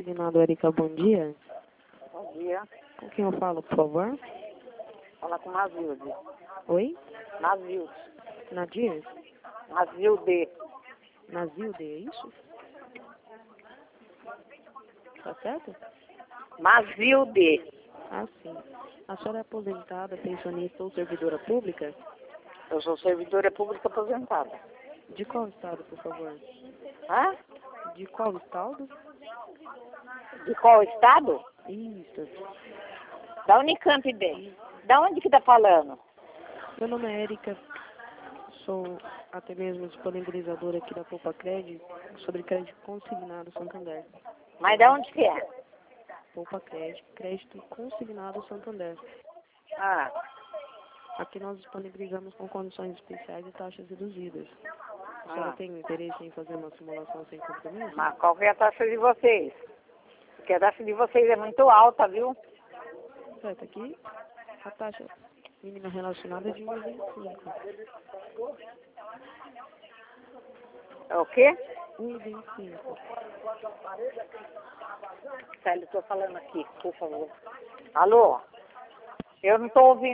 Consignado Erika, bom dia. Bom dia. Com quem eu falo, por favor? Fala com Nazilde. Oi? Nazilde. Nadir? Nazilde. Nazilde, é isso? Tá certo? Nazilde. Ah, sim. A senhora é aposentada, pensionista ou servidora pública? Eu sou servidora pública aposentada. De qual estado, por favor? Hã? De qual estado? De qual estado? Isso. Da Unicamp B. Da onde que tá falando? Meu nome é Erika, sou até mesmo disponibilizadora aqui da Poupa Crédito sobre crédito consignado Santander. Mas da onde que é? Poupa Crédito, crédito consignado Santander. Ah, Aqui nós disponibilizamos com condições especiais e taxas reduzidas. A senhora tem interesse em fazer uma simulação sem compromisso? mas qual que é a taxa de vocês? Porque a taxa de vocês é muito alta, viu? Certo, aqui a taxa mínima relacionada é de 1,25. É o quê? 1,25. Célio, tô falando aqui, por favor. Alô? Eu não tô ouvindo.